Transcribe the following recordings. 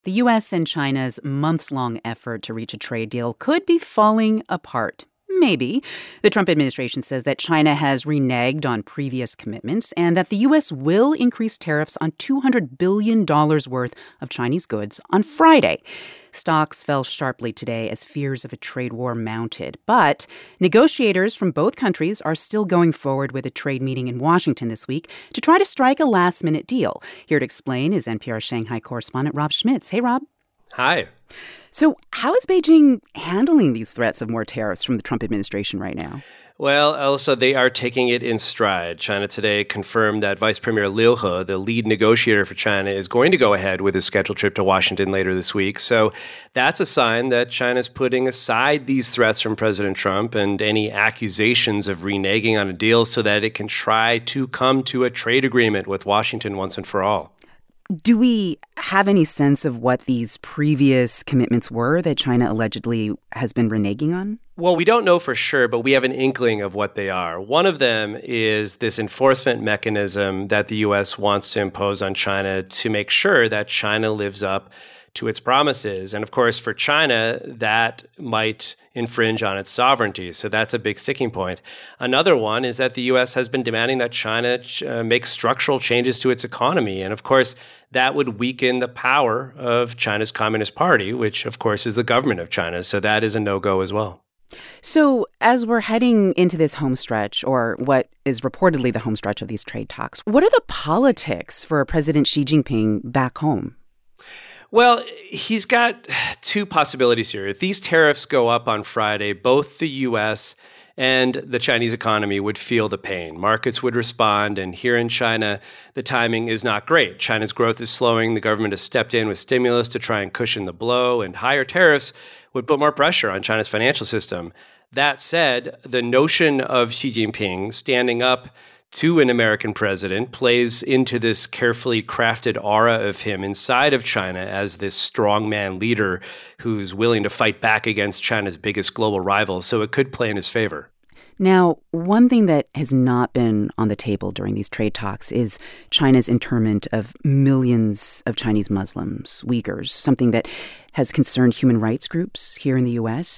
The U.S. and China's months-long effort to reach a trade deal could be falling apart. Maybe. The Trump administration says that China has reneged on previous commitments and that the U.S. will increase tariffs on $200 billion worth of Chinese goods on Friday. Stocks fell sharply today as fears of a trade war mounted. But negotiators from both countries are still going forward with a trade meeting in Washington this week to try to strike a last-minute deal. Here to explain is NPR Shanghai correspondent Rob Schmitz. Hey, Rob. Hi. So how is Beijing handling these threats of more tariffs from the Trump administration right now? Well, Elsa, they are taking it in stride. China today confirmed that Vice Premier Liu He, the lead negotiator for China, is going to go ahead with his scheduled trip to Washington later this week. So that's a sign that China's putting aside these threats from President Trump and any accusations of reneging on a deal so that it can try to come to a trade agreement with Washington once and for all. Do we have any sense of what these previous commitments were that China allegedly has been reneging on? Well, we don't know for sure, but we have an inkling of what they are. One of them is this enforcement mechanism that the U.S. wants to impose on China to make sure that China lives up to its promises. And of course, for China, that might infringe on its sovereignty. So that's a big sticking point. Another one is that the U.S. has been demanding that China make structural changes to its economy. And of course, that would weaken the power of China's Communist Party, which of course is the government of China. So that is a no-go as well. So as we're heading into this home stretch, or what is reportedly the home stretch of these trade talks, what are the politics for President Xi Jinping back home? Well, he's got two possibilities here. If these tariffs go up on Friday, both the U.S. and the Chinese economy would feel the pain. Markets would respond, and here in China, the timing is not great. China's growth is slowing. The government has stepped in with stimulus to try and cushion the blow, and higher tariffs would put more pressure on China's financial system. That said, the notion of Xi Jinping standing up to an American president plays into this carefully crafted aura of him inside of China as this strongman leader who's willing to fight back against China's biggest global rival. So it could play in his favor. Now, one thing that has not been on the table during these trade talks is China's internment of millions of Chinese Muslims, Uyghurs, something that has concerned human rights groups here in the U.S.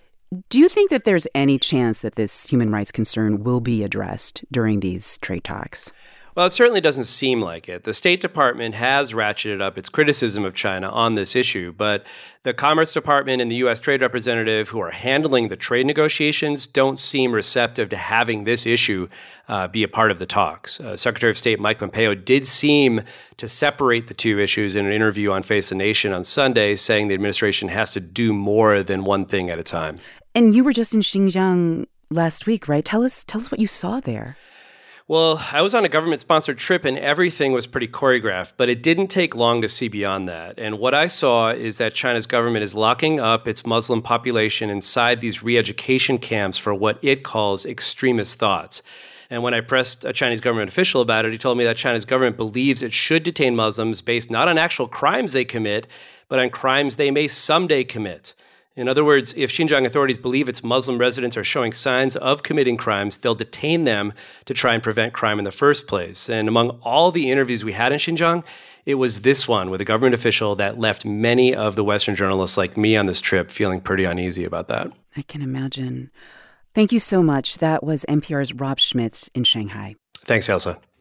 Do you think that there's any chance that this human rights concern will be addressed during these trade talks? Well, it certainly doesn't seem like it. The State Department has ratcheted up its criticism of China on this issue, but the Commerce Department and the U.S. Trade Representative who are handling the trade negotiations don't seem receptive to having this issue be a part of the talks. Secretary of State Mike Pompeo did seem to separate the two issues in an interview on Face the Nation on Sunday, saying the administration has to do more than one thing at a time. And you were just in Xinjiang last week, right? Tell us what you saw there. Well, I was on a government-sponsored trip and everything was pretty choreographed, but it didn't take long to see beyond that. And what I saw is that China's government is locking up its Muslim population inside these re-education camps for what it calls extremist thoughts. And when I pressed a Chinese government official about it, he told me that China's government believes it should detain Muslims based not on actual crimes they commit, but on crimes they may someday commit. In other words, if Xinjiang authorities believe its Muslim residents are showing signs of committing crimes, they'll detain them to try and prevent crime in the first place. And among all the interviews we had in Xinjiang, it was this one with a government official that left many of the Western journalists like me on this trip feeling pretty uneasy about that. I can imagine. Thank you so much. That was NPR's Rob Schmitz in Shanghai. Thanks, Elsa.